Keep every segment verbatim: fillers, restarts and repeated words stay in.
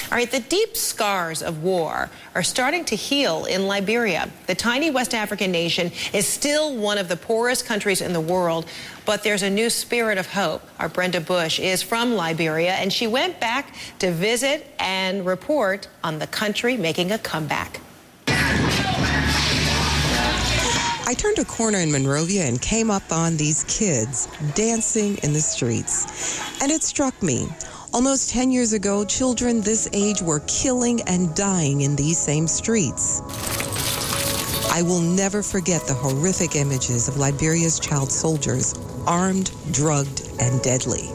All right, the deep scars of war are starting to heal in Liberia. The tiny West African nation is still one of the poorest countries in the world, but there's a new spirit of hope. Our Brenda Bush is from Liberia, and she went back to visit and report on the country making a comeback. I turned a corner in Monrovia and came up on these kids dancing in the streets. And it struck me. Almost ten years ago, children this age were killing and dying in these same streets. I will never forget the horrific images of Liberia's child soldiers, armed, drugged, and deadly.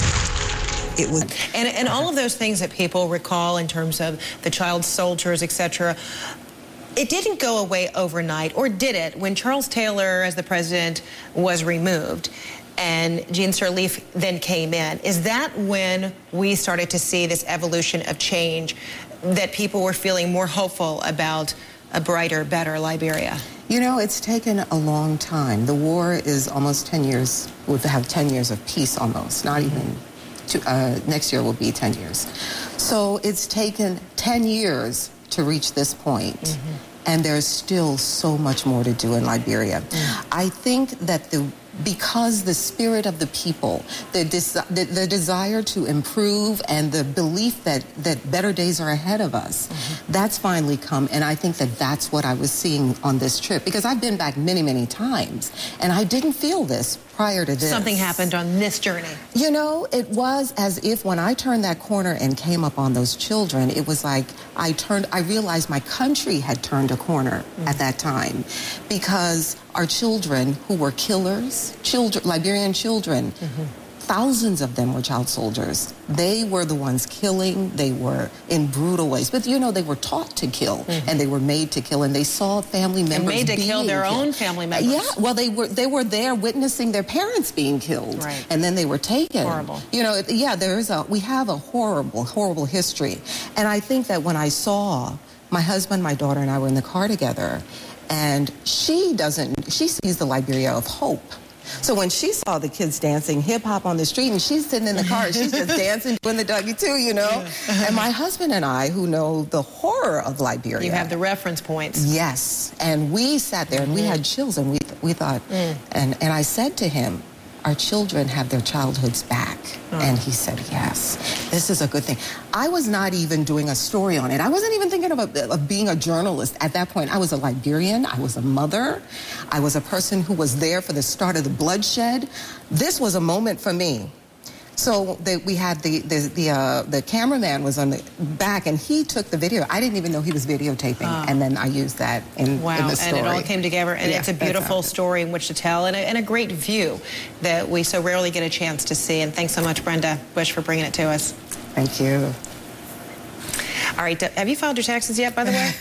It was and, and all of those things that people recall in terms of the child soldiers, et cetera, it didn't go away overnight, or did it, when Charles Taylor, as the president, was removed and Jean Sirleaf then came in? Is that when we started to see this evolution of change, that people were feeling more hopeful about a brighter, better Liberia? You know, it's taken a long time. The war is almost ten years, we'll have ten years of peace almost, not even, two, uh, next year will be ten years. So it's taken ten years to reach this point. Mm-hmm. And there's still so much more to do in Liberia. Mm. I think that the because the spirit of the people, the, des- the, the desire to improve and the belief that, that better days are ahead of us, mm-hmm. that's finally come. And I think that that's what I was seeing on this trip. Because I've been back many, many times, and I didn't feel this prior to this. Something happened on this journey. You know, it was as if when I turned that corner and came up on those children, it was like I turned, I realized my country had turned a corner mm-hmm. at that time. Because our children who were killers, children, Liberian children, mm-hmm. thousands of them were child soldiers. They were the ones killing. They were in brutal ways. But, you know, they were taught to kill, mm-hmm. and they were made to kill, and they saw family members and made to being kill their killed. own family members. Yeah, well, they were they were there witnessing their parents being killed, right. and then they were taken. Horrible. You know, yeah, there is a, we have a horrible, horrible history. And I think that when I saw my husband, my daughter, and I were in the car together, and she doesn't, she sees the Liberia of hope. So when she saw the kids dancing hip-hop on the street, and she's sitting in the car, and she's just dancing, doing the Dougie too, you know? Yeah. And my husband and I, who know the horror of Liberia. You have the reference points. Yes. And we sat there, and we mm. had chills, and we, we thought, mm. and, and I said to him, our children have their childhoods back. Oh. And he said, yes, this is a good thing. I was not even doing a story on it. I wasn't even thinking of, a, of being a journalist at that point. I was a Liberian. I was a mother. I was a person who was there for the start of the bloodshed. This was a moment for me. So the, we had the the the, uh, the cameraman was on the back, and he took the video. I didn't even know he was videotaping, oh. and then I used that in, wow. in the story. And it all came together, and yeah, it's a beautiful story in which to tell, and a, and a great view that we so rarely get a chance to see. And thanks so much, Brenda Bush, for bringing it to us. Thank you. All right, have you filed your taxes yet, by the way?